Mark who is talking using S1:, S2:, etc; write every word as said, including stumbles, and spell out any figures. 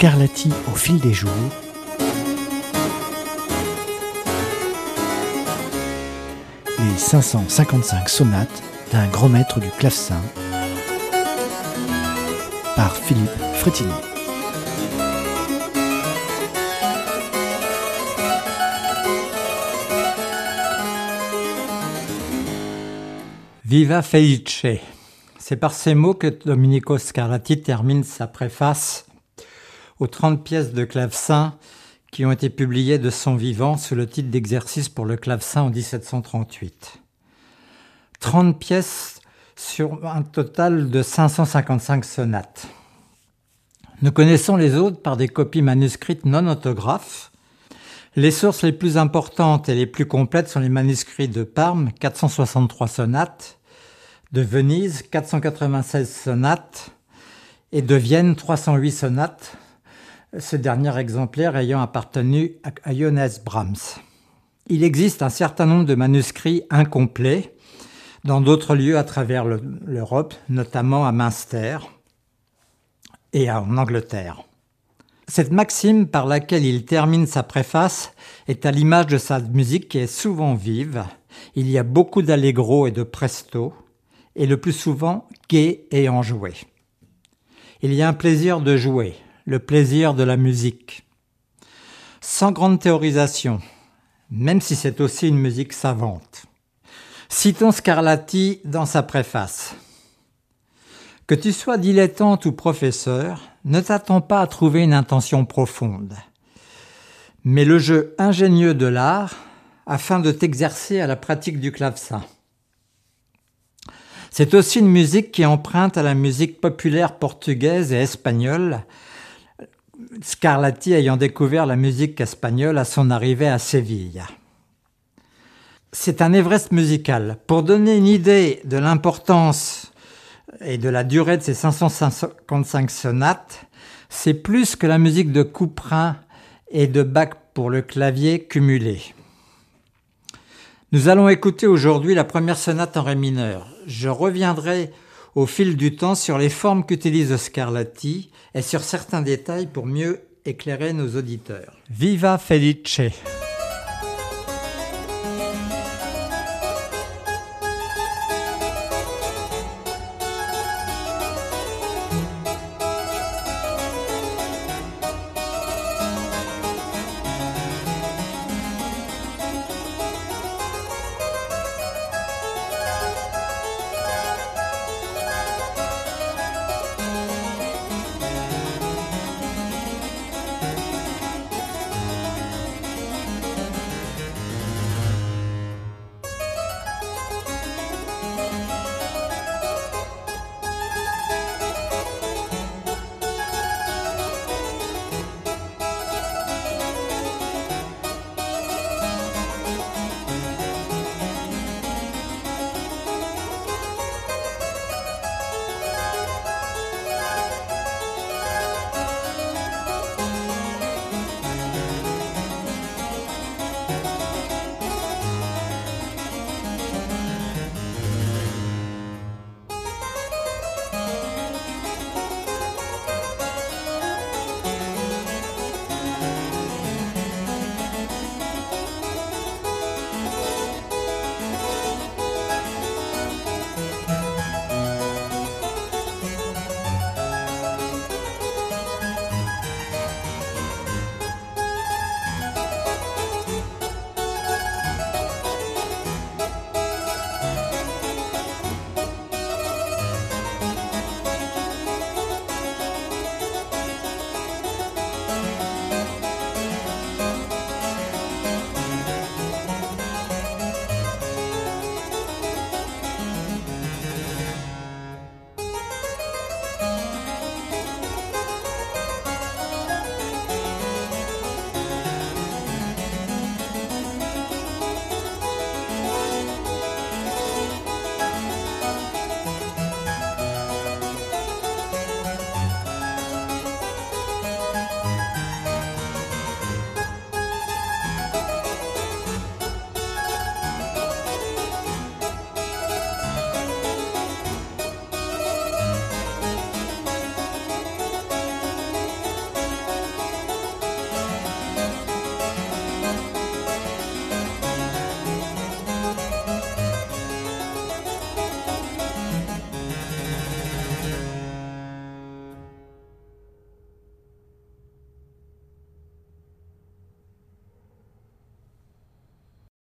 S1: Scarlatti au fil des jours. Les cinq cent cinquante-cinq sonates d'un grand maître du clavecin par Philippe Frétini.
S2: Viva Felice. C'est par ces mots que Domenico Scarlatti termine sa préface aux trente pièces de clavecin qui ont été publiées de son vivant sous le titre d'Exercice pour le clavecin en dix-sept cent trente-huit. trente pièces sur un total de cinq cent cinquante-cinq sonates. Nous connaissons les autres par des copies manuscrites non autographes. Les sources les plus importantes et les plus complètes sont les manuscrits de Parme, quatre cent soixante-trois sonates, de Venise, quatre cent quatre-vingt-seize sonates, et de Vienne, trois cent huit sonates, ce dernier exemplaire ayant appartenu à Johannes Brahms. Il existe un certain nombre de manuscrits incomplets dans d'autres lieux à travers le, l'Europe, notamment à Münster et en Angleterre. Cette maxime par laquelle il termine sa préface est à l'image de sa musique qui est souvent vive. Il y a beaucoup d'allegro et de presto, et le plus souvent gai et enjoué. Il y a un plaisir de jouer, le plaisir de la musique. Sans grande théorisation, même si c'est aussi une musique savante. Citons Scarlatti dans sa préface. Que tu sois dilettante ou professeur, ne t'attends pas à trouver une intention profonde, mais le jeu ingénieux de l'art afin de t'exercer à la pratique du clavecin. C'est aussi une musique qui emprunte à la musique populaire portugaise et espagnole, Scarlatti ayant découvert la musique espagnole à son arrivée à Séville. C'est un Everest musical. Pour donner une idée de l'importance et de la durée de ces cinq cent cinquante-cinq sonates, c'est plus que la musique de Couperin et de Bach pour le clavier cumulés. Nous allons écouter aujourd'hui la première sonate en ré mineur. Je reviendrai au fil du temps sur les formes qu'utilise Scarlatti et sur certains détails pour mieux éclairer nos auditeurs. Viva Felice!